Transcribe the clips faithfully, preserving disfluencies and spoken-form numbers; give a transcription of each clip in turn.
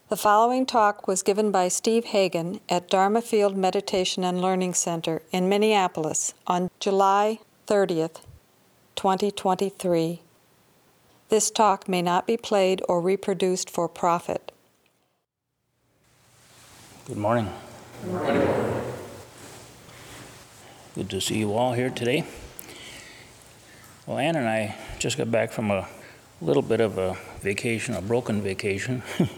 The following talk was given by Steve Hagan at Dharma Field Meditation and Learning Center in Minneapolis on July thirtieth, twenty twenty-three. This talk may not be played or reproduced for profit. Good morning. Good morning. Good to see you all here today. Well, Ann and I just got back from a little bit of a vacation, a broken vacation,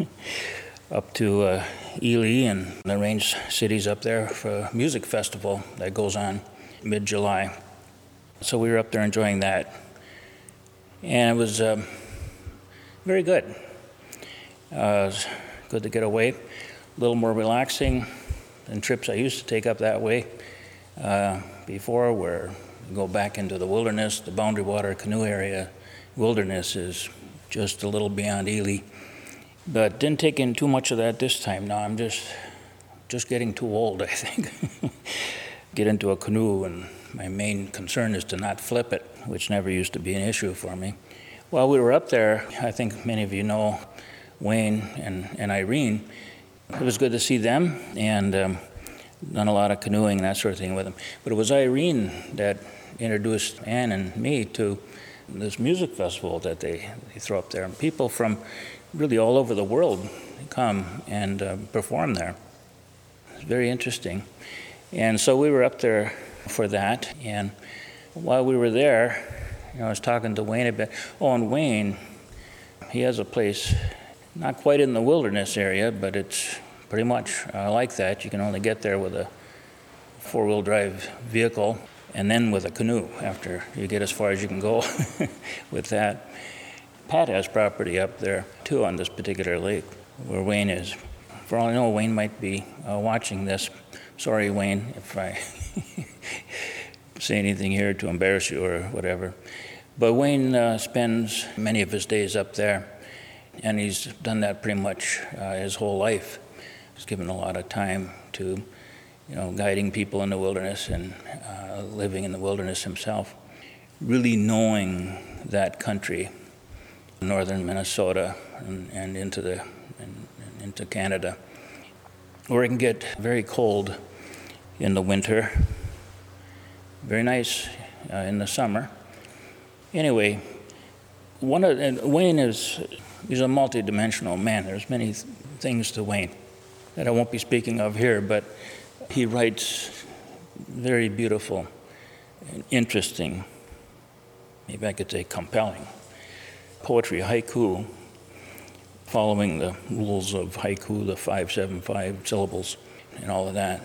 up to uh, Ely and the Range Cities up there for a music festival that goes on mid-July. So we were up there enjoying that. And it was um, very good. Uh, it was good to get away, a little more relaxing than trips I used to take up that way uh, before, where you go back into the wilderness, the Boundary Water Canoe area. Wilderness is just a little beyond Ely. But didn't take in too much of that this time. Now I'm just just getting too old, I think. Get into a canoe, and my main concern is to not flip it, which never used to be an issue for me. While we were up there, I think many of you know Wayne and, and Irene. It was good to see them, and um, done a lot of canoeing and that sort of thing with them. But it was Irene that introduced Ann and me to this music festival that they, they throw up there. And people from really all over the world come and uh, perform there. It's very interesting. And so we were up there for that. And while we were there, you know, I was talking to Wayne a bit. Oh, and Wayne, he has a place not quite in the wilderness area, but it's pretty much uh, like that. You can only get there with a four-wheel drive vehicle and then with a canoe after you get as far as you can go with that. Pat has property up there, too, on this particular lake where Wayne is. For all I know, Wayne might be uh, watching this. Sorry, Wayne, if I say anything here to embarrass you or whatever. But Wayne uh, spends many of his days up there, and he's done that pretty much uh, his whole life. He's given a lot of time to, you know, guiding people in the wilderness and uh, living in the wilderness himself. Really knowing that country, northern Minnesota and, and into the and, and into Canada, where it can get very cold in the winter, very nice uh, in the summer. Anyway, one of and Wayne is he's a multi-dimensional man. There's many th- things to Wayne that I won't be speaking of here, but he writes very beautiful and interesting, maybe I could say compelling, poetry, haiku, following the rules of haiku, the five, seven, five syllables, and all of that.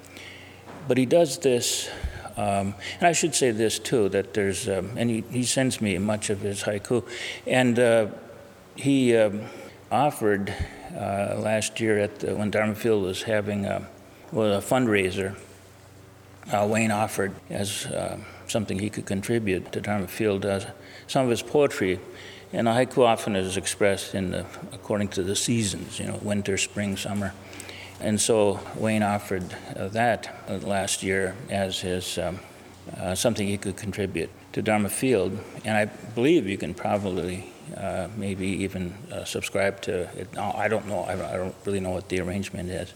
But he does this, um, and I should say this too, that there's, um, and he, he sends me much of his haiku, and uh, he um, offered uh, last year at the, when Dharma Field was having a, well, a fundraiser, uh, Wayne offered as uh, something he could contribute to Dharma Field uh, some of his poetry. And a haiku often is expressed in the, according to the seasons, you know, winter, spring, summer. And so Wayne offered uh, that uh, last year as his um, uh, something he could contribute to Dharma Field. And I believe you can probably uh, maybe even uh, subscribe to it. I don't know. I don't really know what the arrangement is.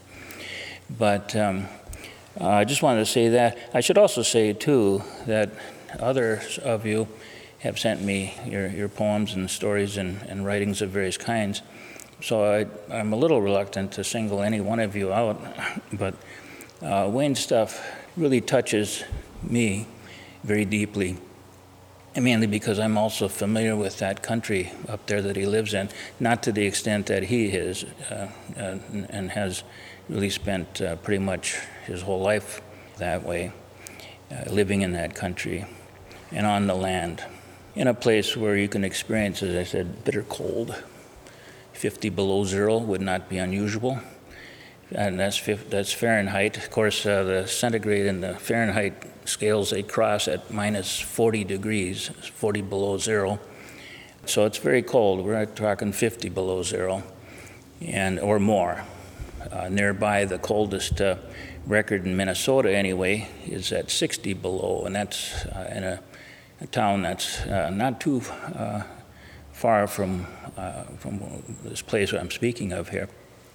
But um, uh, I just wanted to say that. I should also say, too, that others of you have sent me your, your poems and stories and, and writings of various kinds. So I, I'm a little reluctant to single any one of you out, but uh, Wayne's stuff really touches me very deeply, and mainly because I'm also familiar with that country up there that he lives in, not to the extent that he is, uh, uh, and has really spent uh, pretty much his whole life that way, uh, living in that country and on the land, in a place where you can experience, as I said, bitter cold. fifty below zero would not be unusual, and that's that's Fahrenheit. Of course, uh, the centigrade and the Fahrenheit scales, they cross at minus forty degrees, forty below zero. So it's very cold. We're talking fifty below zero, and or more. Uh, nearby, the coldest uh, record in Minnesota, anyway, is at sixty below, and that's uh, in a, a town that's uh, not too uh, far from uh, from this place I'm speaking of here.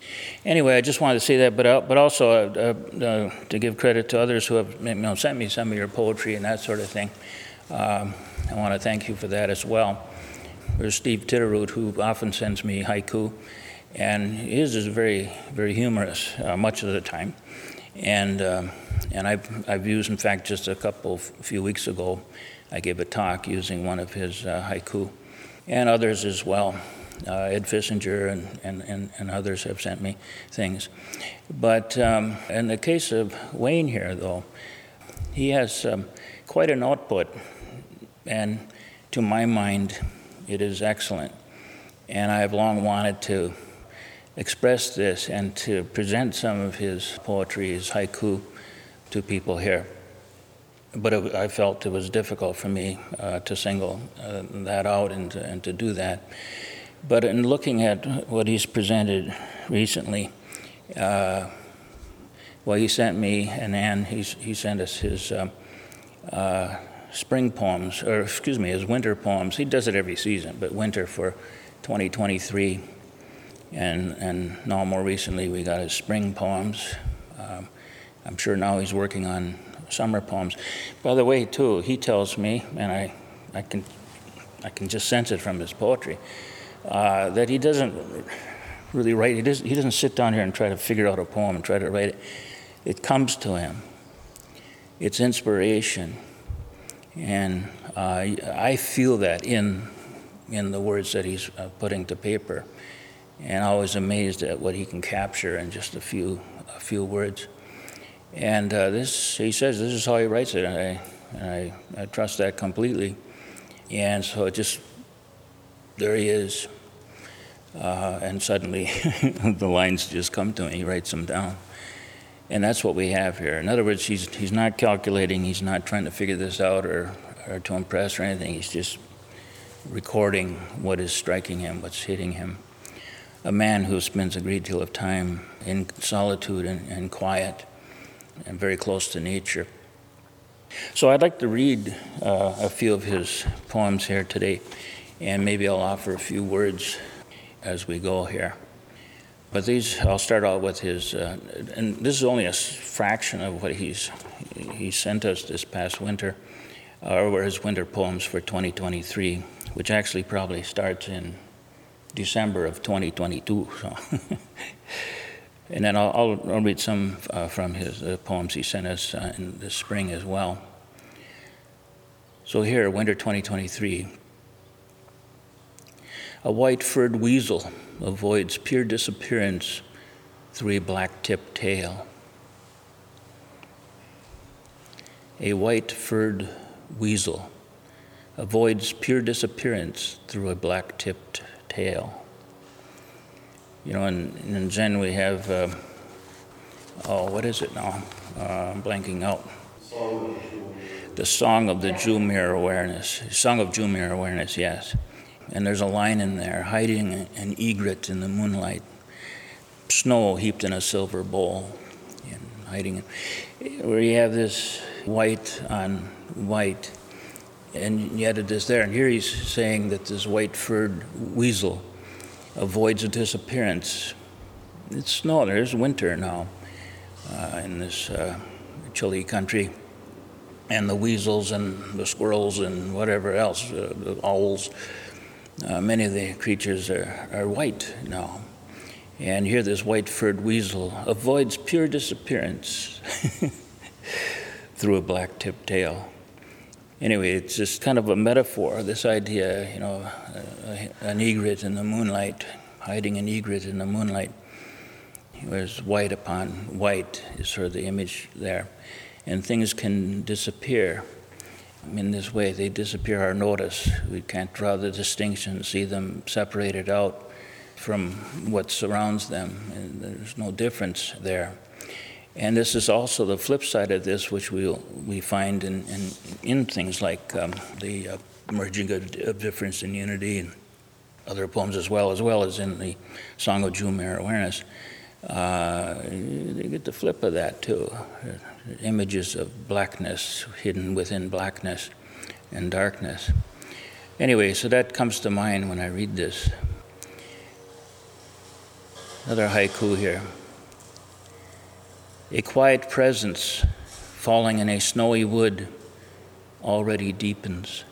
Anyway, I just wanted to say that, but uh, but also uh, uh, to give credit to others who have you know, sent me some of your poetry and that sort of thing. Um, I want to thank you for that as well. There's Steve Titterroot, who often sends me haiku, and his is very, very humorous uh, much of the time. And uh, and I've, I've used, in fact, just a couple, a few weeks ago, I gave a talk using one of his uh, haiku, and others as well. Uh, Ed Fissinger and, and, and, and others have sent me things. But um, in the case of Wayne here, though, he has um, quite an output, and to my mind, it is excellent. And I have long wanted to express this and to present some of his poetry, his haiku, to people here. But it, I felt it was difficult for me uh, to single uh, that out and to, and to do that. But in looking at what he's presented recently, uh, well, he sent me, and Ann, he's, he sent us his uh, uh, spring poems, or excuse me, his winter poems. He does it every season, but winter for twenty twenty-three. And, and now more recently we got his spring poems. Um, I'm sure now he's working on summer poems. By the way, too, he tells me, and I, I can, I can just sense it from his poetry, Uh, that he doesn't really write, he doesn't, he doesn't sit down here and try to figure out a poem and try to write it. It comes to him. It's inspiration. And uh, I feel that in, in the words that he's uh, putting to paper. And I was amazed at what he can capture in just a few, a few words. And uh, this, he says, this is how he writes it, and I, and I, I trust that completely. And so it just, there he is, uh, and suddenly the lines just come to him. He writes them down, and that's what we have here. In other words, he's he's not calculating. He's not trying to figure this out or or to impress or anything. He's just recording what is striking him, what's hitting him. A man who spends a great deal of time in solitude and, and quiet, and very close to nature. So I'd like to read uh, a few of his poems here today. And maybe I'll offer a few words as we go here. But these, I'll start out with his, uh, and this is only a fraction of what he's he sent us this past winter, uh, or his winter poems for twenty twenty-three, which actually probably starts in December of twenty twenty-two. So, and then I'll, I'll, I'll read some uh, from his uh, poems he sent us uh, in the spring as well. So here, winter twenty twenty-three. A white-furred weasel avoids pure disappearance through a black-tipped tail. A white-furred weasel avoids pure disappearance through a black-tipped tail. You know, in, in Zen we have, uh, oh, what is it now? Uh, I'm blanking out. The Song of the Jumir Awareness. Song of Jumir Awareness, yes. And there's a line in there, hiding an egret in the moonlight, snow heaped in a silver bowl, and hiding it, where you have this white on white, and yet it is there. And here he's saying that this white-furred weasel avoids a disappearance. It's snow, there's winter now uh, in this uh, chilly country, and the weasels and the squirrels and whatever else, uh, the owls, Uh, many of the creatures are, are white now. And here this white-furred weasel avoids pure disappearance through a black-tipped tail. Anyway, it's just kind of a metaphor, this idea, you know, uh, an egret in the moonlight, hiding an egret in the moonlight. Whereas white upon white is sort of the image there. And things can disappear. In this way, they disappear our notice. We can't draw the distinction, see them separated out from what surrounds them, and there's no difference there. And this is also the flip side of this, which we we find in, in, in things like um, the uh, merging of, of difference in unity and other poems as well, as well as in the Song of Jumir Awareness. Uh, you get the flip of that too. Images of blackness hidden within blackness and darkness. Anyway, so that comes to mind when I read this. Another haiku here. A quiet presence falling in a snowy wood already deepens.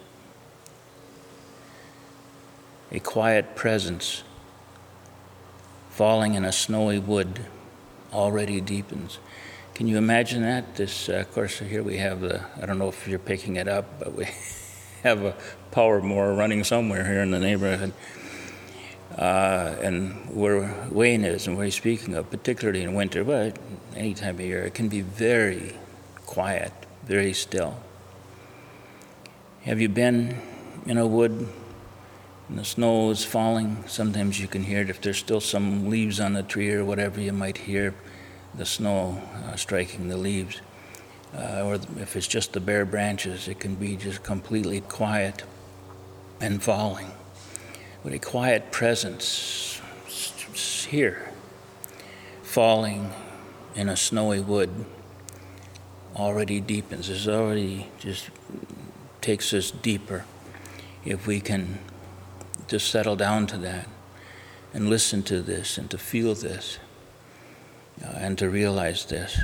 A quiet presence falling in a snowy wood already deepens. Can you imagine that? This, uh, of course, here we have the, I don't know if you're picking it up, but we have a power mower running somewhere here in the neighborhood. Uh, and where Wayne is and where he's speaking of, particularly in winter, but any time of year, it can be very quiet, very still. Have you been in a wood and the snow is falling? Sometimes you can hear it. If there's still some leaves on the tree or whatever, you might hear the snow uh, striking the leaves. Uh, or if it's just the bare branches, it can be just completely quiet and falling. But a quiet presence here, falling in a snowy wood, already deepens. It already just takes us deeper if we can just settle down to that and listen to this and to feel this uh, and to realize this.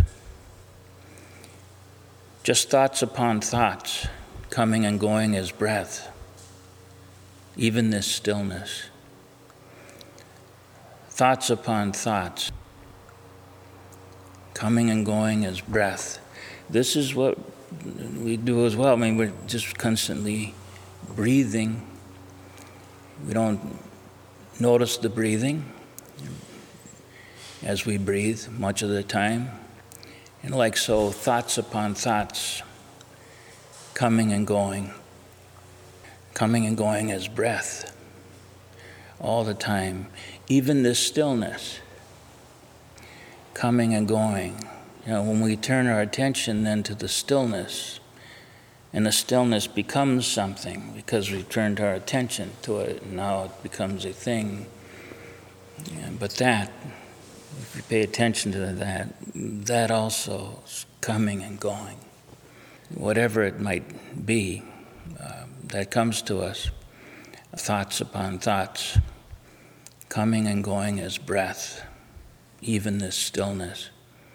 Just thoughts upon thoughts, coming and going as breath. Even this stillness. Thoughts upon thoughts, coming and going as breath. This is what we do as well. I mean, we're just constantly breathing. We don't notice the breathing as we breathe much of the time. And like so, thoughts upon thoughts, coming and going. Coming and going as breath all the time. Even this stillness, coming and going. You know, when we turn our attention then to the stillness, and the stillness becomes something because we've turned our attention to it, and now it becomes a thing. Yeah, but that, if we pay attention to that, that also is coming and going. Whatever it might be, uh, that comes to us, thoughts upon thoughts, coming and going as breath, even this stillness.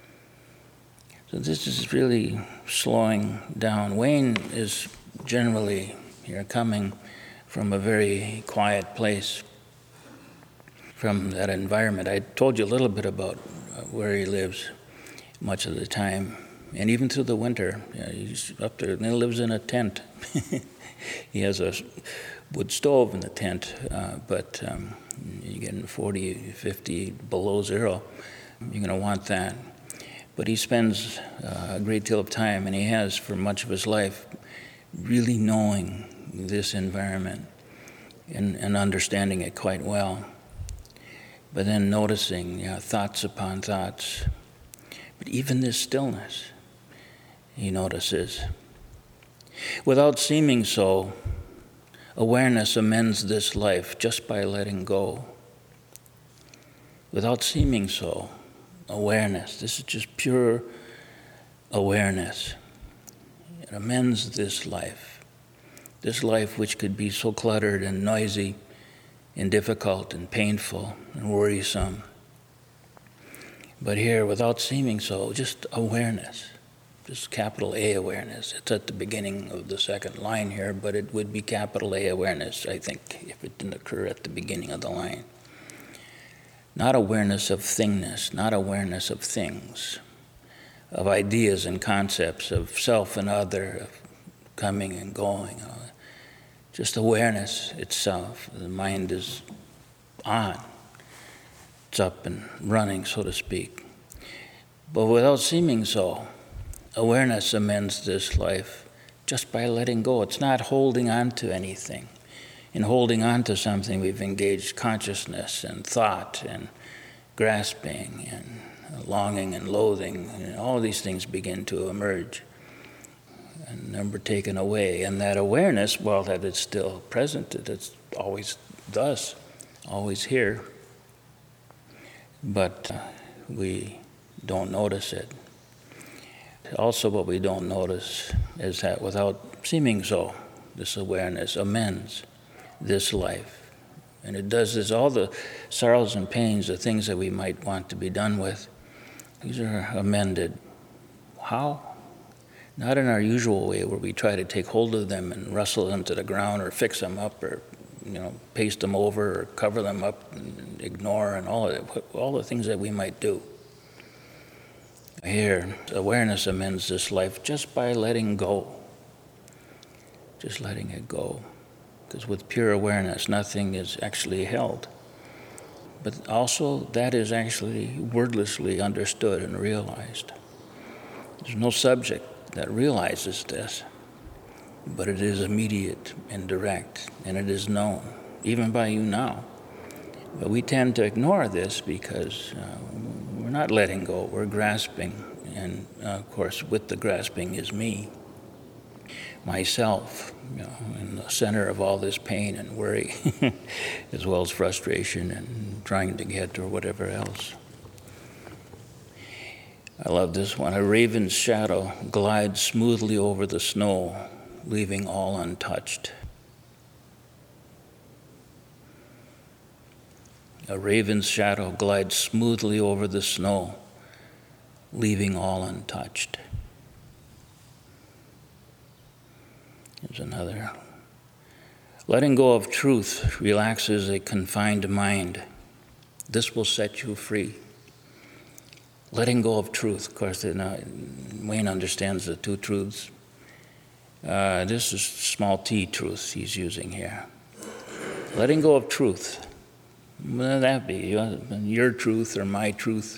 So this is really slowing down. Wayne is generally here coming from a very quiet place, from that environment. I told you a little bit about where he lives much of the time, and even through the winter. You know, he's up there and he lives in a tent. He has a wood stove in the tent, uh, but um, you're getting forty, fifty below zero. You're going to want that. But he spends uh, a great deal of time, and he has for much of his life, really knowing this environment and, and understanding it quite well. But then noticing, you know, thoughts upon thoughts. But even this stillness, he notices. Without seeming so, awareness amends this life just by letting go. Without seeming so, awareness, this is just pure awareness. It amends this life. This life which could be so cluttered and noisy and difficult and painful and worrisome. But here, without seeming so, just awareness. Just capital A awareness. It's at the beginning of the second line here, but it would be capital A awareness, I think, if it didn't occur at the beginning of the line. Not awareness of thingness, not awareness of things, of ideas and concepts, of self and other, of coming and going. Just awareness itself. The mind is on. It's up and running, so to speak. But without seeming so, awareness amends this life just by letting go. It's not holding on to anything. In holding on to something, we've engaged consciousness and thought and grasping and longing and loathing. And all these things begin to emerge and then we're taken away. And that awareness, while that it's still present, it's always thus, always here, but uh, we don't notice it. Also, what we don't notice is that without seeming so, this awareness amends this life And it does this, all the sorrows and pains, the things that we might want to be done with, these are amended. How? Not in our usual way where we try to take hold of them and wrestle them to the ground or fix them up or, you know, paste them over or cover them up and ignore and all of it, all the things that we might do. Here, awareness amends this life just by letting go. Just letting it go. Because with pure awareness, nothing is actually held. But also, that is actually wordlessly understood and realized. There's no subject that realizes this, but it is immediate and direct, and it is known, even by you now. But we tend to ignore this because uh, we're not letting go, we're grasping. And uh, of course, with the grasping is me, myself, you know, in the center of all this pain and worry, as well as frustration and trying to get or whatever else. I love this one. A raven's shadow glides smoothly over the snow, leaving all untouched. A raven's shadow glides smoothly over the snow, leaving all untouched. Here's another. Letting go of truth relaxes a confined mind. This will set you free. Letting go of truth. Of course, you know, Wayne understands the two truths. Uh, this is small t truth he's using here. Letting go of truth. What would that be? Your truth or my truth?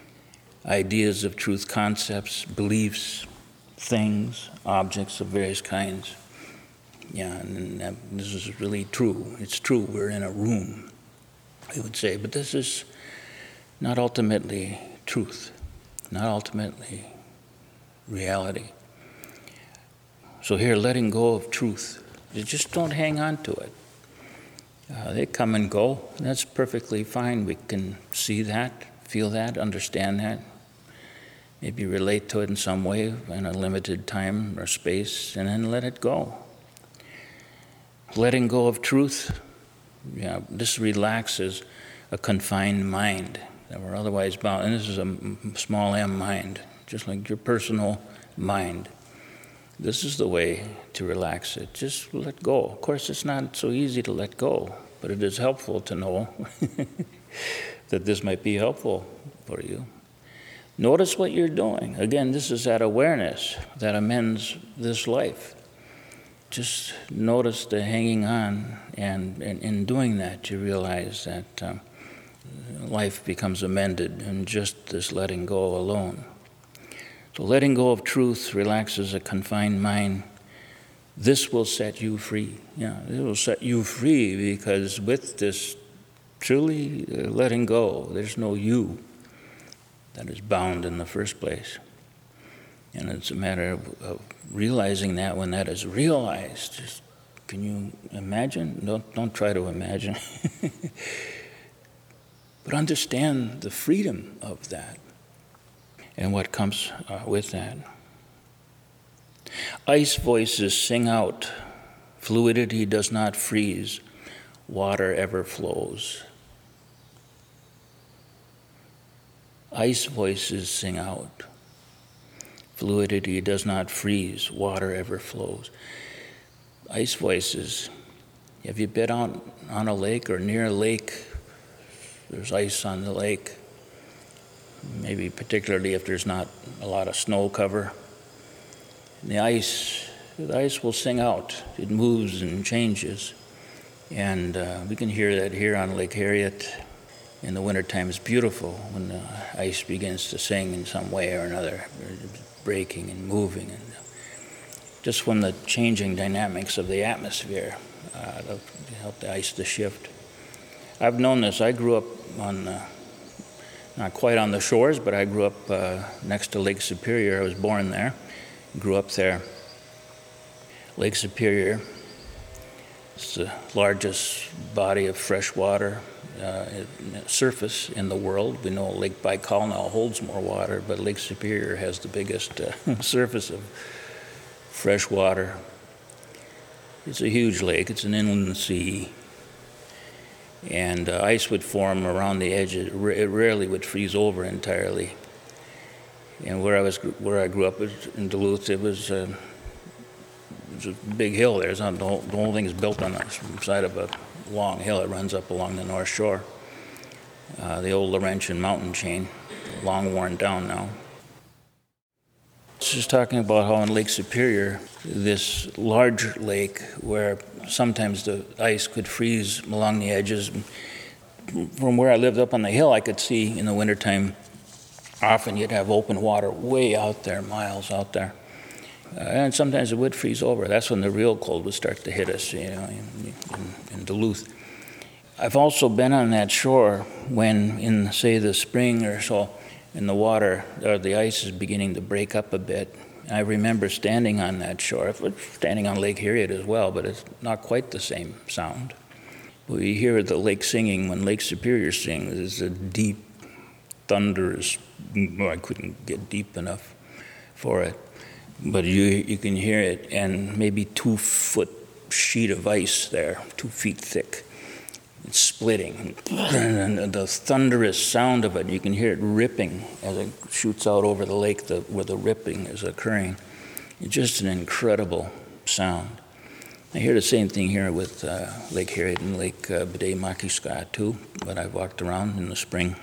Ideas of truth, concepts, beliefs, things, objects of various kinds. Yeah, and that, this is really true. It's true. We're in a room, I would say. But this is not ultimately truth, not ultimately reality. So here, letting go of truth. You just don't hang on to it. Uh, they come and go. That's perfectly fine. We can see that, feel that, understand that. Maybe relate to it in some way in a limited time or space, and then let it go. Letting go of truth, yeah, this relaxes a confined mind that we're otherwise bound. And this is a small m mind, just like your personal mind. This is the way to relax it. Just let go. Of course, it's not so easy to let go, but it is helpful to know that this might be helpful for you. Notice what you're doing. Again, this is that awareness that amends this life. Just notice the hanging on, and, and in doing that, you realize that um, life becomes amended in just this letting go alone. So letting go of truth relaxes a confined mind. This will set you free. Yeah, it will set you free because with this truly uh, letting go, there's no you that is bound in the first place. And it's a matter of, of realizing that when that is realized. Just, can you imagine? Don't, don't try to imagine. But understand the freedom of that and what comes uh, with that. Ice voices sing out, fluidity does not freeze, water ever flows. Ice voices sing out, fluidity does not freeze, water ever flows. Ice voices. Have you been out on a lake or near a lake? There's ice on the lake. Maybe particularly if there's not a lot of snow cover. And the ice, the ice will sing out. It moves and changes. And uh, we can hear that here on Lake Harriet. In the wintertime, it's beautiful when the ice begins to sing in some way or another, breaking and moving. And just from the changing dynamics of the atmosphere, uh, help the ice to shift. I've known this. I grew up on, uh, not quite on the shores, but I grew up uh, next to Lake Superior. I was born there, grew up there. Lake Superior is the largest body of fresh water uh, surface in the world. We know Lake Baikal now holds more water, but Lake Superior has the biggest uh, surface of fresh water. It's a huge lake. It's an inland sea. and uh, ice would form around the edge. It, r- it rarely would freeze over entirely. And where I was, where I grew up in Duluth, it was, uh, it was a big hill there. It's not, the, whole, the whole thing is built on the side of a long hill. It runs up along the North Shore. Uh, the old Laurentian mountain chain, long worn down now. Just talking about how in Lake Superior, this large lake where sometimes the ice could freeze along the edges. From where I lived up on the hill, I could see in the wintertime, often you'd have open water way out there, miles out there. Uh, and sometimes it would freeze over. That's when the real cold would start to hit us, you know, in, in, in Duluth. I've also been on that shore when, in, say, the spring or so, and the water, or the ice is beginning to break up a bit. I remember standing on that shore, standing on Lake Harriet as well, but it's not quite the same sound. We hear the lake singing when Lake Superior sings. It's a deep, thunderous, well, I couldn't get deep enough for it, but you you can hear it, and maybe two foot sheet of ice there, two feet thick. It's splitting, and the thunderous sound of it, you can hear it ripping as it shoots out over the lake the, where the ripping is occurring. It's just an incredible sound. I hear the same thing here with uh, Lake Harriet and Lake uh, Bde-Maki-Ska too, but I've walked around in the spring,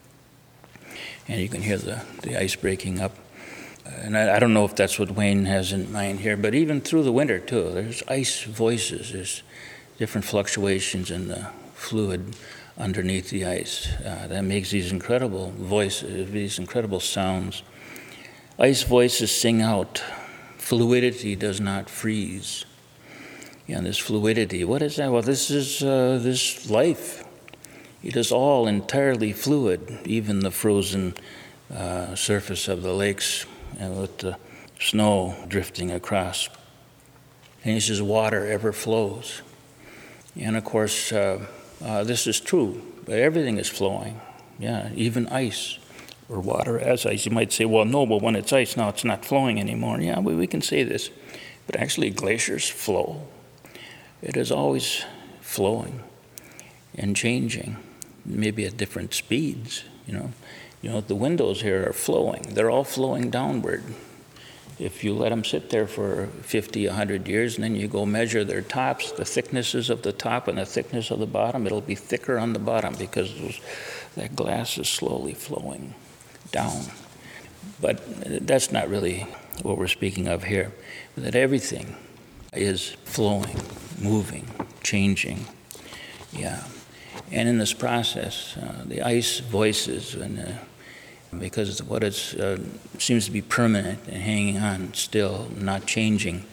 and you can hear the, the ice breaking up. And I, I don't know if that's what Wayne has in mind here, but even through the winter too, there's ice voices, there's different fluctuations in the fluid underneath the ice. Uh, that makes these incredible voices, these incredible sounds. Ice voices sing out, fluidity does not freeze. Yeah, this fluidity, what is that? Well, this is uh, this life. It is all entirely fluid, even the frozen uh, surface of the lakes and with the snow drifting across. And he says, water ever flows. And of course, uh, uh, this is true, but everything is flowing. Yeah, even ice or water as ice. You might say, well, no, but when it's ice, now it's not flowing anymore. Yeah, we, we can say this, but actually glaciers flow. It is always flowing and changing, maybe at different speeds, you know. You know, the windows here are flowing. They're all flowing downward. If you let them sit there for fifty, one hundred years, and then you go measure their tops, the thicknesses of the top and the thickness of the bottom, it'll be thicker on the bottom because those, that glass is slowly flowing down. But that's not really what we're speaking of here. That everything is flowing, moving, changing. Yeah. And in this process, uh, the ice voices, and uh, because what is, uh, seems to be permanent and hanging on still, not changing,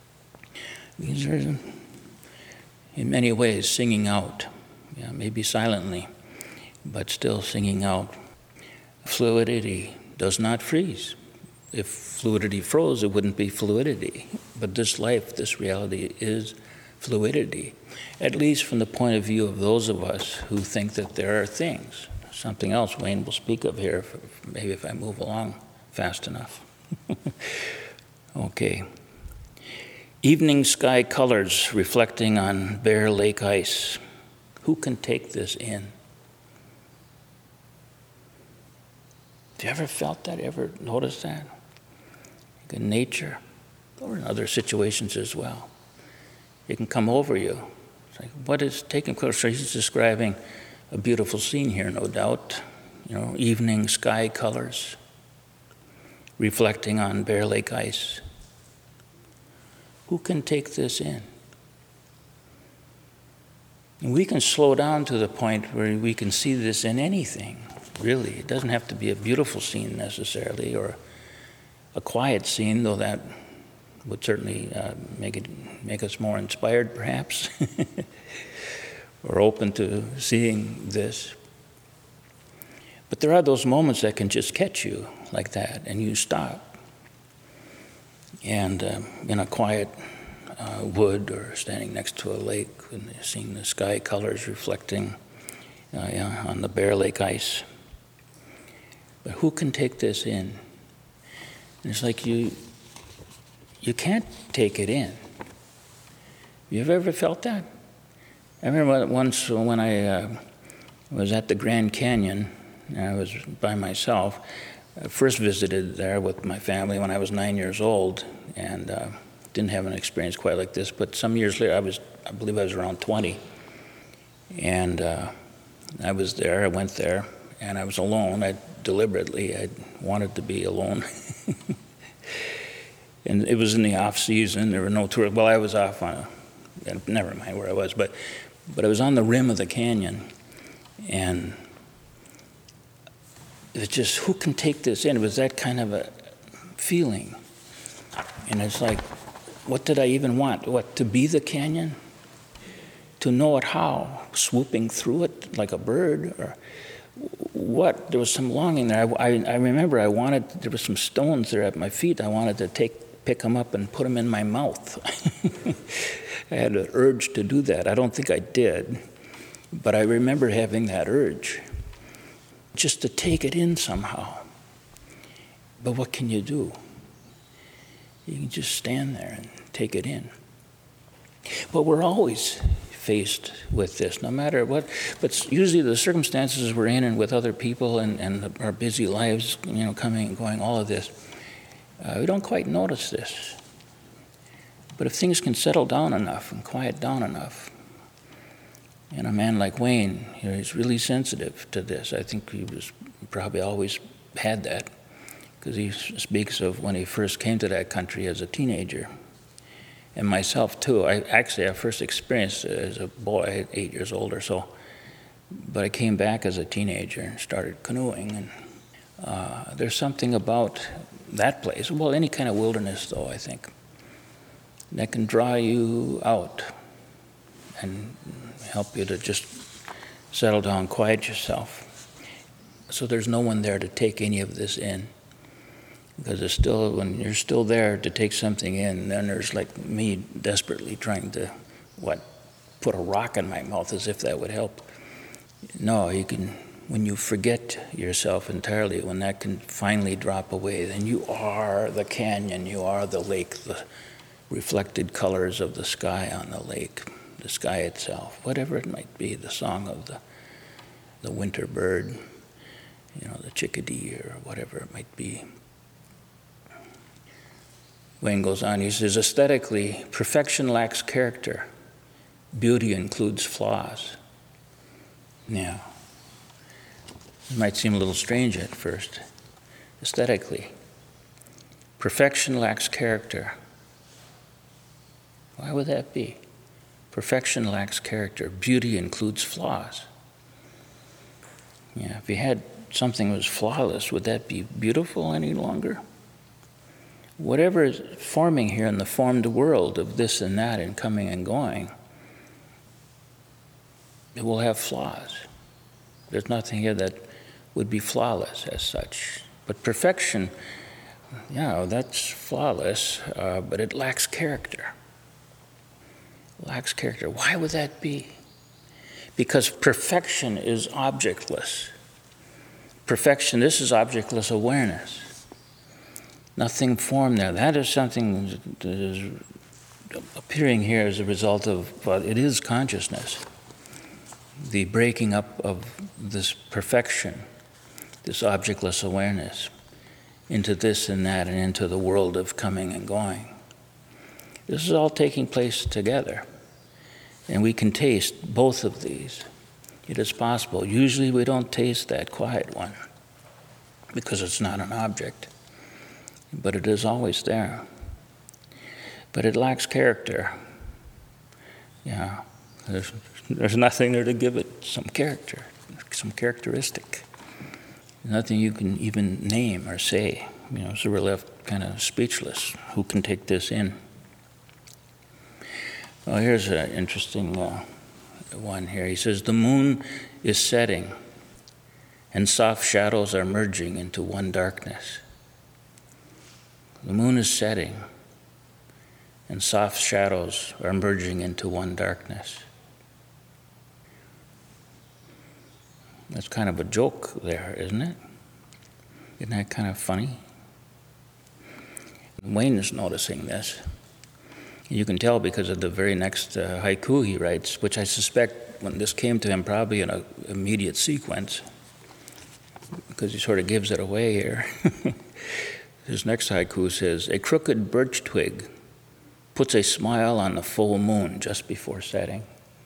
these are, in many ways, singing out, yeah, maybe silently, but still singing out. Fluidity does not freeze. If fluidity froze, it wouldn't be fluidity. But this life, this reality is fluidity, at least from the point of view of those of us who think that there are things. Something else Wayne will speak of here, maybe if I move along fast enough. Okay. Evening sky colors reflecting on bare lake ice. Who can take this in? Have you ever felt that? Ever noticed that? Like in nature, or in other situations as well. It can come over you. It's like, what is taking place? So he's describing a beautiful scene here, no doubt. You know, evening sky colors reflecting on bare lake ice. Who can take this in? And we can slow down to the point where we can see this in anything, really. It doesn't have to be a beautiful scene necessarily, or a quiet scene, though that would certainly uh, make it make us more inspired, perhaps, or open to seeing this. But there are those moments that can just catch you like that, and you stop. And uh, in a quiet uh, wood, or standing next to a lake, and seeing the sky colors reflecting uh, yeah, on the bare lake ice. But who can take this in? And it's like you. You can't take it in. You've ever felt that? I remember once when I uh, was at the Grand Canyon, and I was by myself. I first visited there with my family when I was nine years old, and uh, didn't have an experience quite like this. But some years later, I was, I believe I was around twenty, and uh, I was there. I went there, and I was alone. I deliberately, I wanted to be alone. And it was in the off season. There were no tourists. Well, I was off on a, never mind where I was, but but I was on the rim of the canyon, and it was just, who can take this in? It was that kind of a feeling. And it's like, what did I even want? What, to be the canyon? To know it how? Swooping through it like a bird? Or what? There was some longing there. I, I, I remember I wanted, there were some stones there at my feet. I wanted to take, pick them up and put them in my mouth. I had an urge to do that. I don't think I did, but I remember having that urge, just to take it in somehow. But what can you do? You can just stand there and take it in. But we're always faced with this, no matter what. But usually the circumstances we're in and with other people and, and our busy lives, you know, coming and going, all of this, uh, we don't quite notice this. But if things can settle down enough and quiet down enough, and a man like Wayne, you know, he's really sensitive to this. I think he was probably always had that, because he speaks of when he first came to that country as a teenager. And myself too. I actually I first experienced it as a boy, eight years old or so. But I came back as a teenager and started canoeing. And uh, there's something about that place, well, any kind of wilderness though, I think, that can draw you out and help you to just settle down, quiet yourself. So there's no one there to take any of this in. Because it's still, when you're still there to take something in, then there's like me desperately trying to, what, put a rock in my mouth as if that would help. No, you can, when you forget yourself entirely, when that can finally drop away, then you are the canyon, you are the lake, the reflected colors of the sky on the lake, the sky itself, whatever it might be, the song of the, the winter bird, you know, the chickadee or whatever it might be. Wayne goes on, he says, aesthetically, perfection lacks character. Beauty includes flaws. Now, it might seem a little strange at first. Aesthetically, perfection lacks character. Why would that be? Perfection lacks character. Beauty includes flaws. Yeah, if you had something that was flawless, would that be beautiful any longer? Whatever is forming here in the formed world of this and that and coming and going, it will have flaws. There's nothing here that would be flawless as such. But perfection, yeah, that's flawless, uh, but it lacks character. It lacks character. Why would that be? Because perfection is objectless. Perfection, this is objectless awareness. Nothing formed there. That is something that is appearing here as a result of, well, it is consciousness. The breaking up of this perfection, this objectless awareness, into this and that and into the world of coming and going. This is all taking place together. And we can taste both of these. It is possible. Usually we don't taste that quiet one because it's not an object. But it is always there. But it lacks character. Yeah, there's, there's nothing there to give it some character, some characteristic. Nothing you can even name or say. You know, so we're left kind of speechless. Who can take this in? Well, here's an interesting uh, one here. He says, the moon is setting and soft shadows are merging into one darkness. The moon is setting, and soft shadows are merging into one darkness. That's kind of a joke there, isn't it? Isn't that kind of funny? Wayne is noticing this. You can tell because of the very next uh, haiku he writes, which I suspect when this came to him probably in an immediate sequence, because he sort of gives it away here. His next haiku says, "A crooked birch twig puts a smile on the full moon just before setting."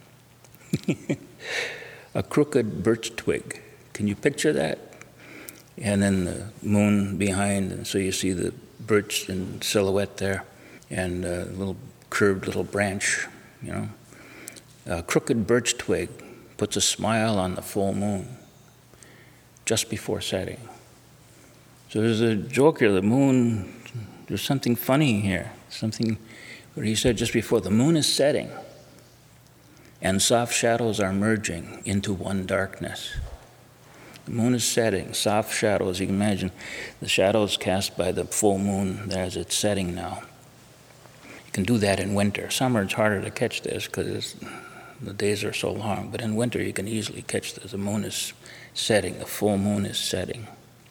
A crooked birch twig. Can you picture that? And then the moon behind, and so you see the birch in silhouette there, and a little curved little branch, you know. A crooked birch twig puts a smile on the full moon just before setting. So there's a joke here, the moon, there's something funny here, something where he said just before, the moon is setting and soft shadows are merging into one darkness. The moon is setting, soft shadows, you can imagine the shadows cast by the full moon as it's setting now. You can do that in winter. Summer it's harder to catch this because the days are so long, but in winter you can easily catch this. The moon is setting, the full moon is setting.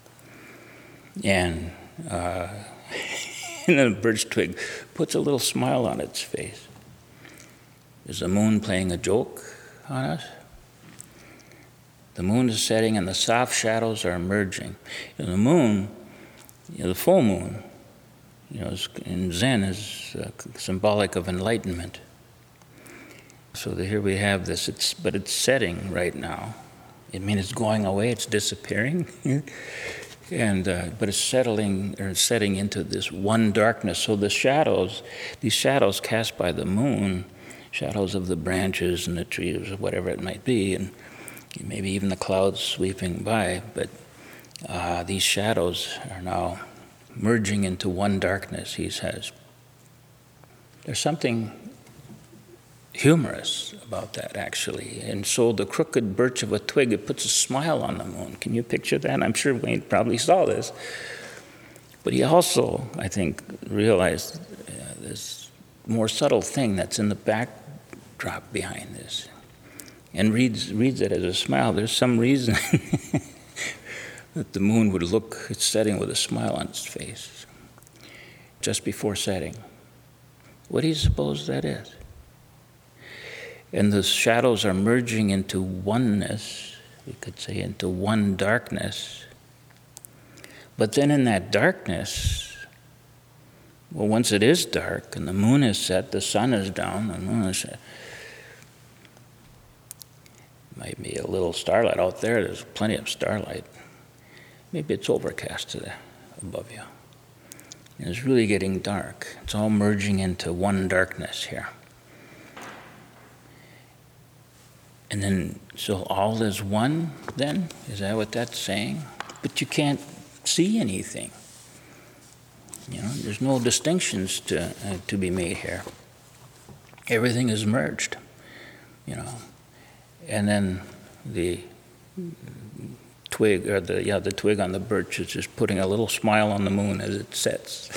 And, uh, and then a birch twig puts a little smile on its face. Is the moon playing a joke on us? The moon is setting and the soft shadows are emerging. And the moon, you know, the full moon, you know, in Zen is uh, symbolic of enlightenment. So the, here we have this, it's, but it's setting right now. I mean, it's going away, it's disappearing. and uh, But it's settling, or setting into this one darkness. So the shadows, these shadows cast by the moon, shadows of the branches and the trees or whatever it might be, and maybe even the clouds sweeping by, but uh, these shadows are now merging into one darkness, he says. There's something humorous about that, actually. And so the crooked birch of a twig, it puts a smile on the moon. Can you picture that? I'm sure Wayne probably saw this. But he also, I think, realized uh, this more subtle thing that's in the backdrop behind this, and reads reads it as a smile. There's some reason that the moon would look its setting with a smile on its face just before setting. What do you suppose that is? And the shadows are merging into oneness, we could say into one darkness. But then in that darkness, well, once it is dark and the moon is set, the sun is down, the moon is set. Might be a little starlight out there. There's plenty of starlight. Maybe it's overcast today above you. And it's really getting dark. It's all merging into one darkness here. And then, so all is one then? Is that what that's saying? But you can't see anything. You know, there's no distinctions to uh, to be made here. Everything is merged, you know. And then the twig, or the yeah, the twig on the birch is just putting a little smile on the moon as it sets.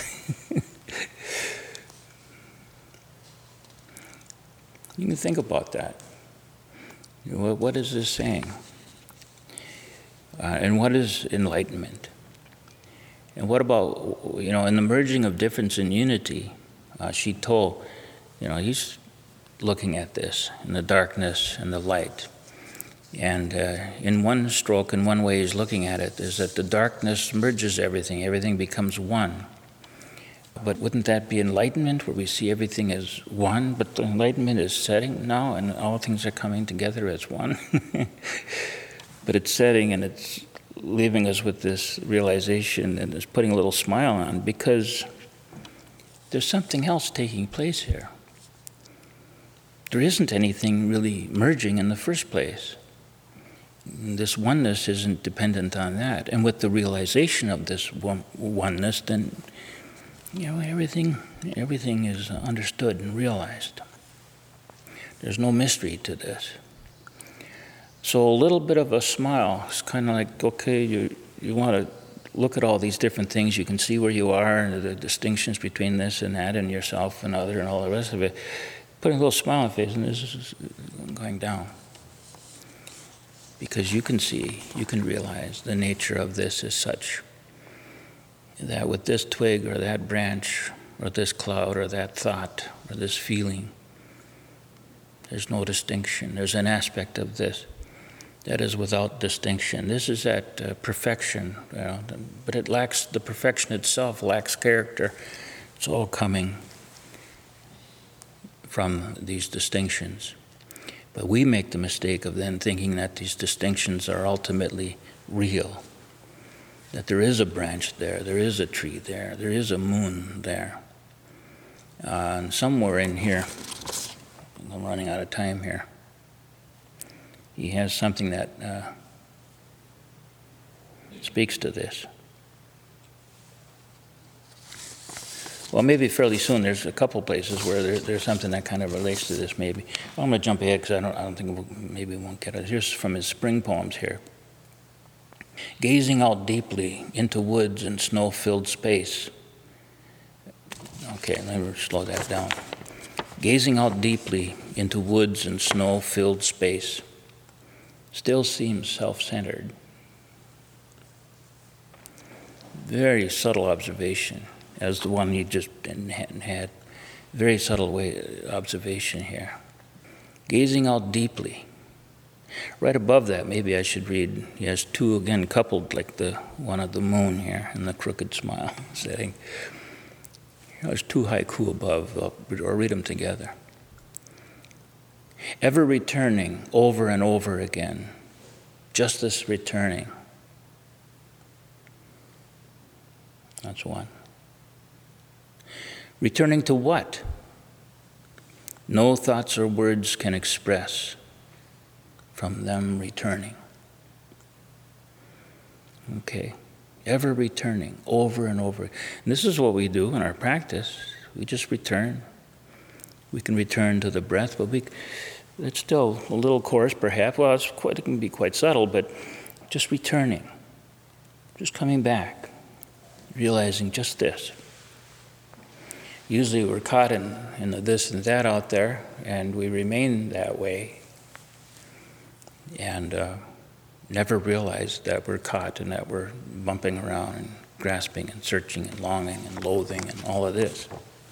You can think about that. You know, what is this saying? Uh, and what is enlightenment? And what about, you know, in the merging of difference in unity, uh, Shito, you know, he's looking at this in the darkness and the light. And uh, in one stroke, in one way he's looking at it, is that the darkness merges everything. Everything becomes one. But wouldn't that be enlightenment, where we see everything as one? But the enlightenment is setting now, and all things are coming together as one. But it's setting, and it's leaving us with this realization, and it's putting a little smile on, because there's something else taking place here. There isn't anything really merging in the first place. This oneness isn't dependent on that. And with the realization of this one- oneness, then, you know, everything, everything is understood and realized. There's no mystery to this. So a little bit of a smile is kind of like, okay, you you want to look at all these different things. You can see where you are and the distinctions between this and that and yourself and other and all the rest of it. Putting a little smile on the face, and this is going down. Because you can see, you can realize the nature of this is such that with this twig or that branch or this cloud or that thought or this feeling. There's no distinction. There's an aspect of this that is without distinction. This is at uh, perfection, you know, but it lacks, the perfection itself lacks character. It's all coming from these distinctions. But we make the mistake of then thinking that these distinctions are ultimately real, that there is a branch there, there is a tree there, there is a moon there. Uh, and somewhere in here, I'm running out of time here, he has something that uh, speaks to this. Well, maybe fairly soon. There's a couple places where there, there's something that kind of relates to this. Maybe well, I'm going to jump ahead because I don't. I don't think we'll, maybe we won't get it. Here's from his spring poems here. Gazing out deeply into woods and snow-filled space. Okay, let me slow that down. Gazing out deeply into woods and snow-filled space still seems self-centered. Very subtle observation, as the one you just had. Very subtle way observation here. Gazing out deeply. Right above that, maybe I should read, he has two again coupled, like the one of the moon here and the crooked smile setting. There's two haiku above, or read them together. Ever returning over and over again, just this returning. That's one. Returning to what? No thoughts or words can express from them returning. Okay. Ever returning over and over. And this is what we do in our practice. We just return. We can return to the breath, but we, it's still a little coarse perhaps. Well, it's quite, it can be quite subtle, but just returning. Just coming back. Realizing just this. Usually we're caught in, in the this and that out there, and we remain that way. And uh, never realize that we're caught and that we're bumping around and grasping and searching and longing and loathing and all of this.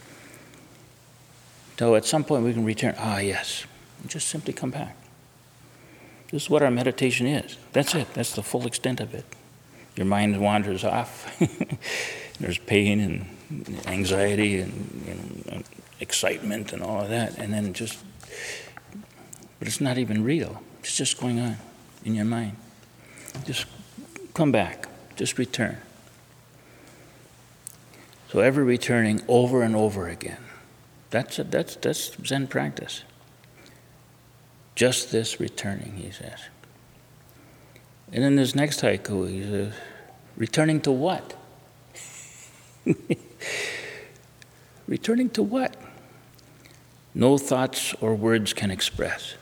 So at some point we can return, ah yes, and just simply come back. This is what our meditation is. That's it. That's the full extent of it. Your mind wanders off. There's pain and anxiety and, you know, and excitement and all of that. And then just, but it's not even real. It's just going on in your mind. Just come back. Just return. So ever returning over and over again. That's a, that's that's Zen practice. Just this returning, he says. And then this next haiku, he says, returning to what? Returning to what? No thoughts or words can express.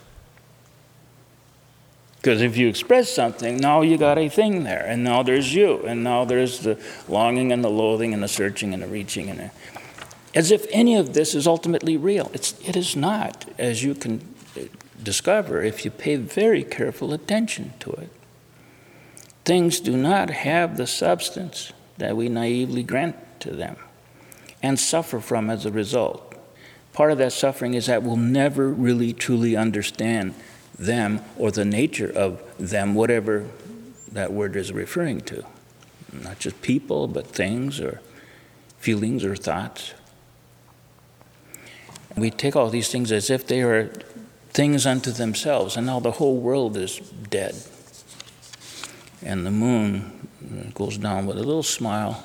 Because if you express something, now you got a thing there, and now there's you, and now there's the longing and the loathing and the searching and the reaching, and the, as if any of this is ultimately real. It's, it is not, as you can discover if you pay very careful attention to it. Things do not have the substance that we naively grant to them and suffer from as a result. Part of that suffering is that we'll never really truly understand them or the nature of them, whatever that word is referring to. Not just people, but things or feelings or thoughts. We take all these things as if they are things unto themselves, and now the whole world is dead. And the moon goes down with a little smile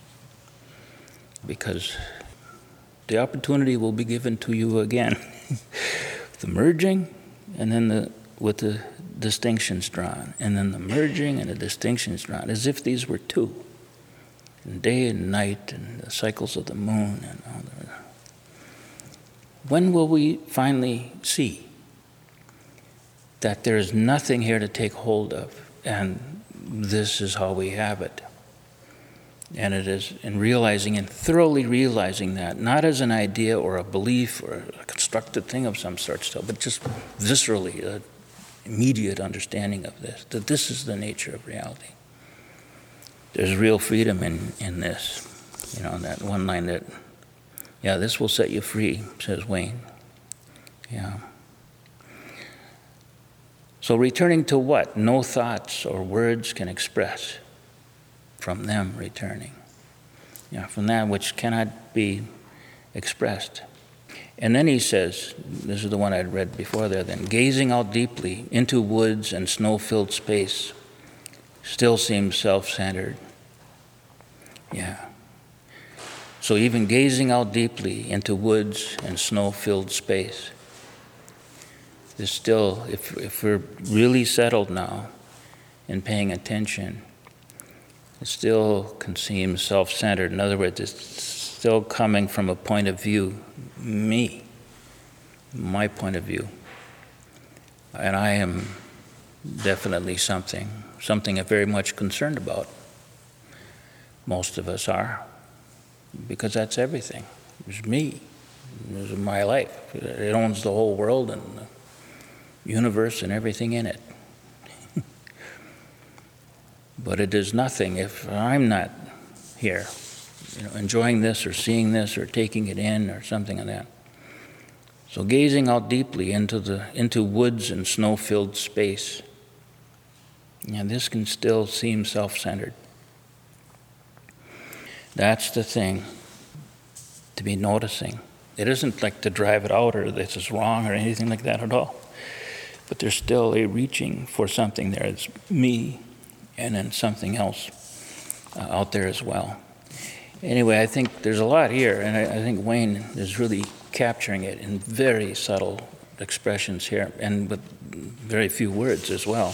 because the opportunity will be given to you again. The merging, and then the with the distinctions drawn, and then the merging and the distinctions drawn, as if these were two, and day and night, and the cycles of the moon, and all that. When will we finally see that there is nothing here to take hold of, and this is how we have it? And it is in realizing and thoroughly realizing that, not as an idea or a belief or a constructed thing of some sort still, but just viscerally, an immediate understanding of this, that this is the nature of reality. There's real freedom in, in this. You know, that one line that Yeah, this will set you free, says Wayne. Yeah. So returning to what no thoughts or words can express, from them returning. Yeah, from that which cannot be expressed. And then he says, this is the one I'd read before there then, gazing out deeply into woods and snow-filled space still seems self-centered. Yeah. So even gazing out deeply into woods and snow-filled space is still, if, if we're really settled now in paying attention, it still can seem self-centered. In other words, it's still coming from a point of view, me, my point of view. And I am definitely something, something I'm very much concerned about. Most of us are, because that's everything. It's me. It's my life. It owns the whole world and the universe and everything in it. But it is nothing if I'm not here, you know, enjoying this or seeing this or taking it in or something like that. So gazing out deeply into the into woods and snow-filled space, yeah, this can still seem self-centered. That's the thing to be noticing. It isn't like to drive it out or this is wrong or anything like that at all. But there's still a reaching for something there. It's me and then something else uh, out there as well. Anyway, I think there's a lot here, and I, I think Wayne is really capturing it in very subtle expressions here, and with very few words as well.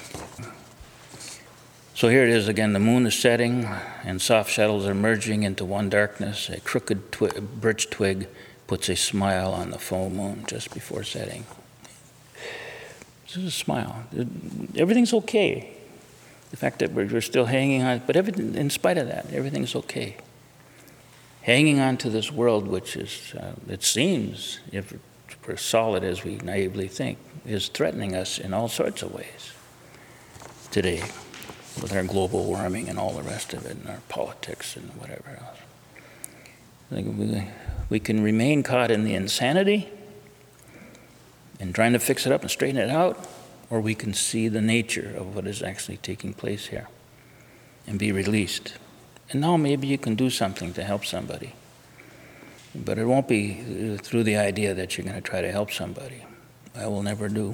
So here it is again, the moon is setting, and soft shadows are merging into one darkness. A crooked twi- birch twig puts a smile on the full moon just before setting. This is a smile. Everything's okay. The fact that we're, we're still hanging on, but everything, in spite of that, everything's okay. Hanging on to this world, which is, uh, it seems, if we're solid as we naively think, is threatening us in all sorts of ways today, with our global warming and all the rest of it, and our politics and whatever else. I think we, we can remain caught in the insanity and trying to fix it up and straighten it out, or we can see the nature of what is actually taking place here and be released. And now maybe you can do something to help somebody. But it won't be through the idea that you're going to try to help somebody. I will never do.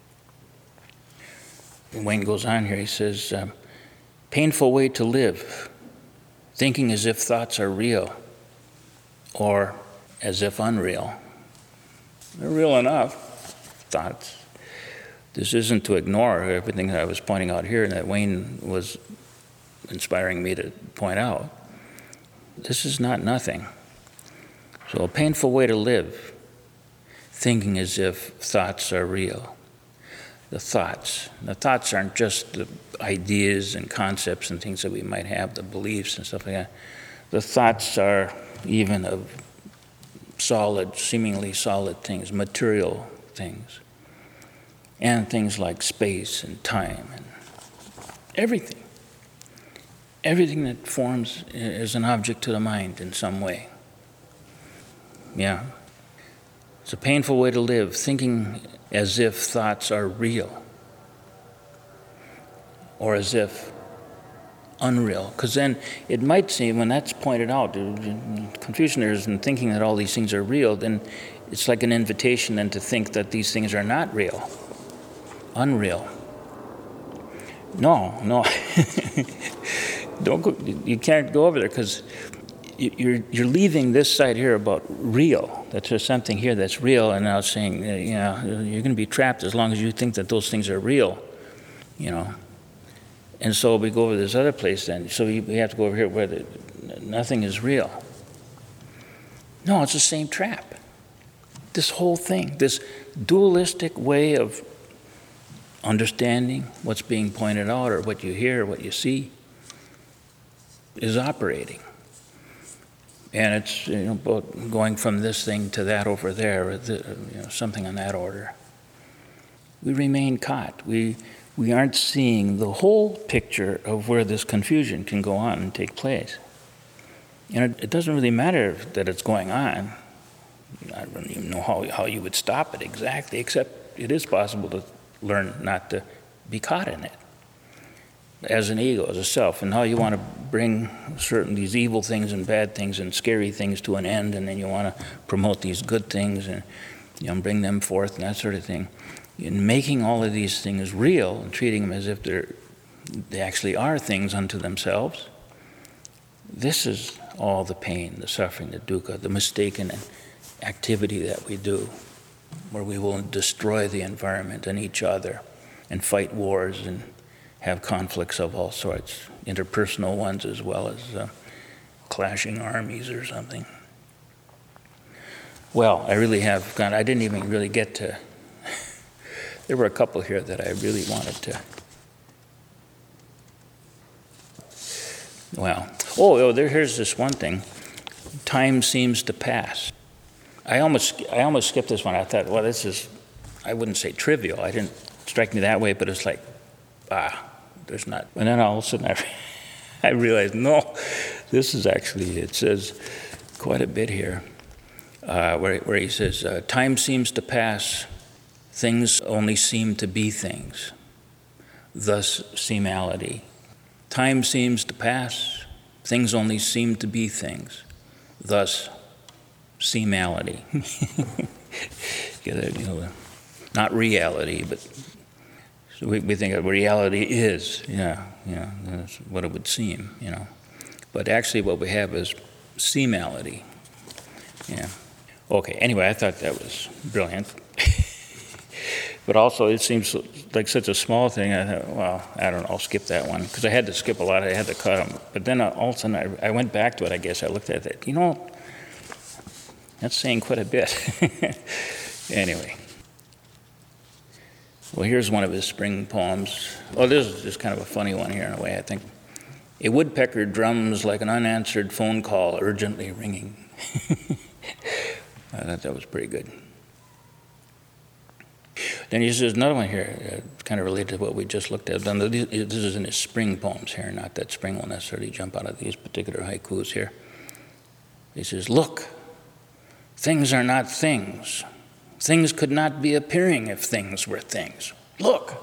And Wayne goes on here, he says, um, painful way to live, thinking as if thoughts are real or as if unreal. They're real enough, thoughts. This isn't to ignore everything that I was pointing out here and that Wayne was inspiring me to point out. This is not nothing. So a painful way to live, thinking as if thoughts are real. The thoughts. The thoughts aren't just the ideas and concepts and things that we might have, the beliefs and stuff like that. The thoughts are even of solid, seemingly solid things, material things. And things like space and time and everything. Everything that forms is an object to the mind in some way. Yeah. It's a painful way to live, thinking as if thoughts are real or as if unreal. Because then it might seem, when that's pointed out, confusion there is in thinking that all these things are real, then it's like an invitation then to think that these things are not real. Unreal. No, no. Don't go, you can't go over there because you're you're leaving this side here about real. That there's something here that's real, and now saying, you know, you're going to be trapped as long as you think that those things are real, you know. And so we go over this other place then. So we have to go over here where the, nothing is real. No, it's the same trap. This whole thing, this dualistic way of understanding what's being pointed out or what you hear or what you see is operating. And it's, you know, both going from this thing to that over there, or the, you know, something on that order. We remain caught. We we aren't seeing the whole picture of where this confusion can go on and take place. And it, it doesn't really matter that it's going on. I don't even know how, how you would stop it exactly, except it is possible to learn not to be caught in it as an ego, as a self, and how you want to bring certain these evil things and bad things and scary things to an end, and then you want to promote these good things and, you know, bring them forth and that sort of thing. In making all of these things real and treating them as if they're they actually are things unto themselves, this is all the pain, the suffering, the dukkha, the mistaken activity that we do, where we will destroy the environment and each other and fight wars and have conflicts of all sorts, interpersonal ones as well as uh, clashing armies or something. Well, I really have gone, I didn't even really get to, there were a couple here that I really wanted to, well, oh, oh there, here's this one thing, time seems to pass. I almost, I almost skipped this one. I thought, well, this is, I wouldn't say trivial. I didn't strike me that way, but it's like, ah, there's not. And then all of a sudden I, I realized, no, this is actually, it says quite a bit here, uh, where, where he says, uh, time seems to pass, things only seem to be things, thus seemality. Time seems to pass, things only seem to be things, thus seemality. You know, not reality, but so we, we think of reality is, yeah, yeah, that's what it would seem, you know. But actually what we have is seemality. Yeah. Okay, anyway, I thought that was brilliant. But also it seems like such a small thing. I thought, well, I don't know, I'll skip that one. Because I had to skip a lot, I had to cut them. But then all of a sudden I, I went back to it, I guess. I looked at it. You know, that's saying quite a bit. Anyway. Well, here's one of his spring poems. Oh, this is just kind of a funny one here in a way, I think. A woodpecker drums like an unanswered phone call urgently ringing. I thought that was pretty good. Then he says another one here, uh, kind of related to what we just looked at. This is in his spring poems here, not that spring will necessarily jump out of these particular haikus here. He says, look, things are not things. Things could not be appearing if things were things. Look.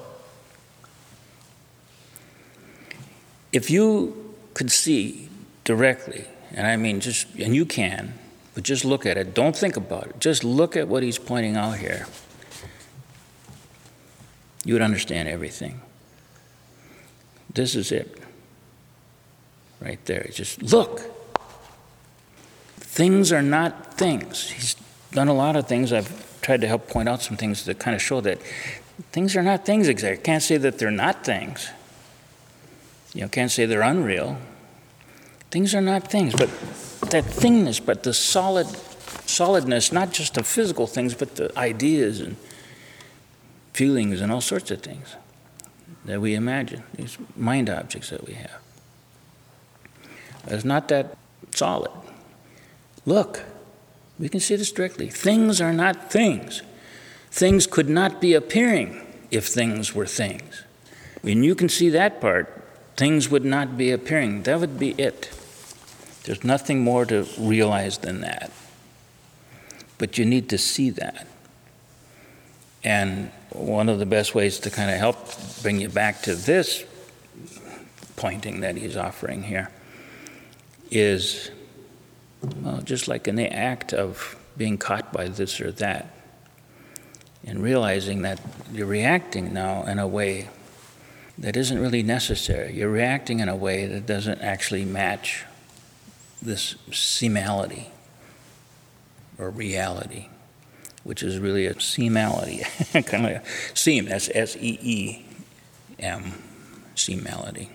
If you could see directly, and I mean just, and you can, but just look at it, don't think about it, just look at what he's pointing out here, you would understand everything. This is it. Right there. Just look. Things are not things. He's done a lot of things. I've tried to help point out some things that kind of show that things are not things exactly. Can't say that they're not things. You know, can't say they're unreal. Things are not things, but that thingness, but the solid solidness, not just of physical things, but the ideas and feelings and all sorts of things that we imagine, these mind objects that we have. It's not that solid. Look, we can see this directly. Things are not things. Things could not be appearing if things were things. When you can see that part, things would not be appearing. That would be it. There's nothing more to realize than that. But you need to see that. And one of the best ways to kind of help bring you back to this pointing that he's offering here is, well, just like in the act of being caught by this or that, and realizing that you're reacting now in a way that isn't really necessary. You're reacting in a way that doesn't actually match this seemality or reality, which is really a seemality, kind of like a seem, that's S E E M, seemality.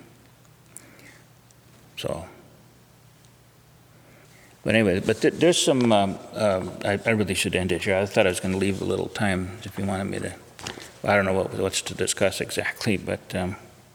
So, but anyway, but th- there's some, um, um, I, I really should end it here. I thought I was going to leave a little time if you wanted me to, I don't know what, what's to discuss exactly, but um,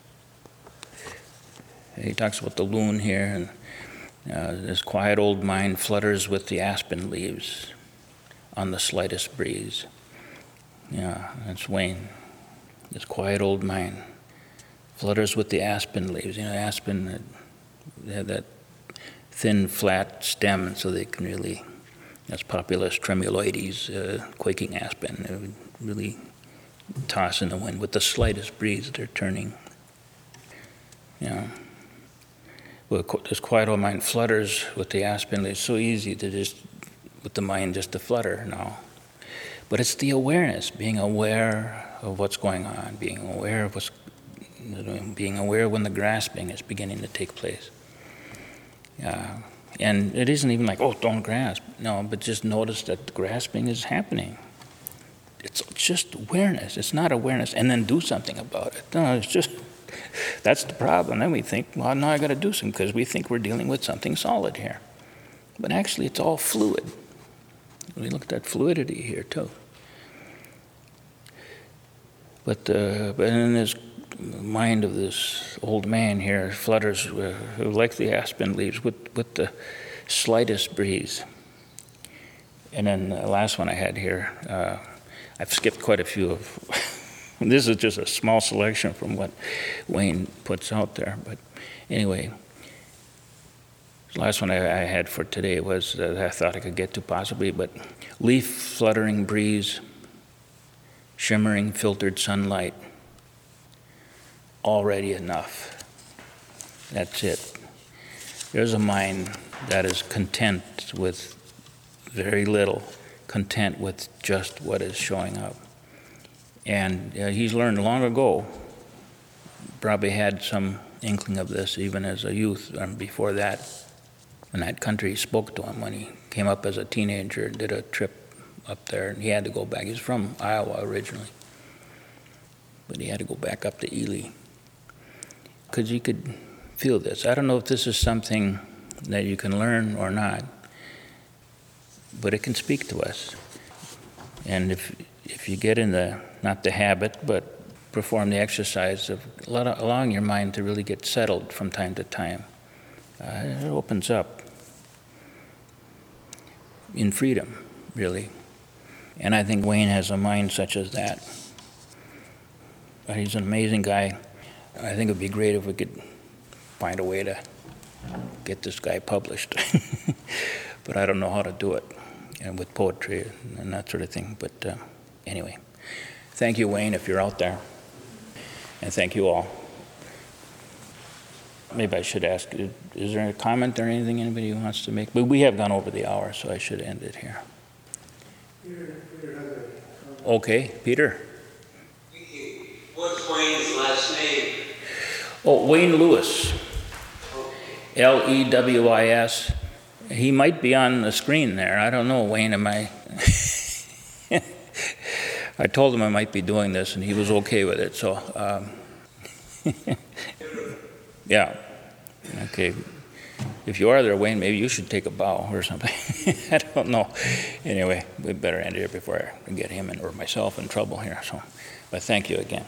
he talks about the loon here, and uh, this quiet old mind flutters with the aspen leaves on the slightest breeze. Yeah, that's Wayne. This quiet old mind flutters with the aspen leaves. You know, aspen, they have that thin, flat stem, so they can really, that's Populus tremuloides, uh, quaking aspen. It would really toss in the wind. With the slightest breeze, they're turning. Yeah. Well, this quiet old mind flutters with the aspen. It's so easy to just, with the mind, just to flutter now. But it's the awareness, being aware of what's going on, being aware of what's, being aware when the grasping is beginning to take place. Uh, and it isn't even like, oh, don't grasp. No, but just notice that the grasping is happening. It's just awareness. It's not awareness, and then do something about it. No, it's just, that's the problem. Then we think, well, now I got to do something, because we think we're dealing with something solid here. But actually, it's all fluid. We look at that fluidity here, too. But, uh, but in this mind of this old man here flutters uh, like the aspen leaves with, with the slightest breeze. And then the last one I had here, uh, I've skipped quite a few of, this is just a small selection from what Wayne puts out there. But anyway, the last one I, I had for today was that I thought I could get to possibly, but leaf fluttering breeze, shimmering filtered sunlight, already enough. That's it. There's a mind that is content with very little, content with just what is showing up. And uh, he's learned long ago, probably had some inkling of this even as a youth, and before that, when that country spoke to him when he came up as a teenager and did a trip up there, and he had to go back. He's from Iowa originally, but he had to go back up to Ely because he could feel this. I don't know if this is something that you can learn or not, but it can speak to us. And if if you get in the, not the habit, but perform the exercise of allowing your mind to really get settled from time to time, uh, it opens up in freedom, really. And I think Wayne has a mind such as that. He's an amazing guy. I think it would be great if we could find a way to get this guy published. But I don't know how to do it, and with poetry and that sort of thing. But uh, anyway, thank you, Wayne, if you're out there. And thank you all. Maybe I should ask, is there a comment or anything anybody wants to make? But we have gone over the hour, so I should end it here. Peter, Peter has a comment. Okay, Peter. What's Wayne's last name? Oh, Wayne Lewis. Okay. L E W I S. He might be on the screen there. I don't know, Wayne, am I? I told him I might be doing this, and he was okay with it, so. Um, yeah. Okay. If you are there, Wayne, maybe you should take a bow or something. I don't know. Anyway, we better end here before I get him and, or myself in trouble here. So, but thank you again.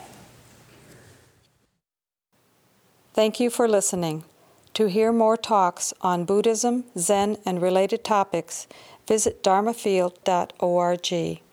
Thank you for listening. To hear more talks on Buddhism, Zen, and related topics, visit dharma field dot org.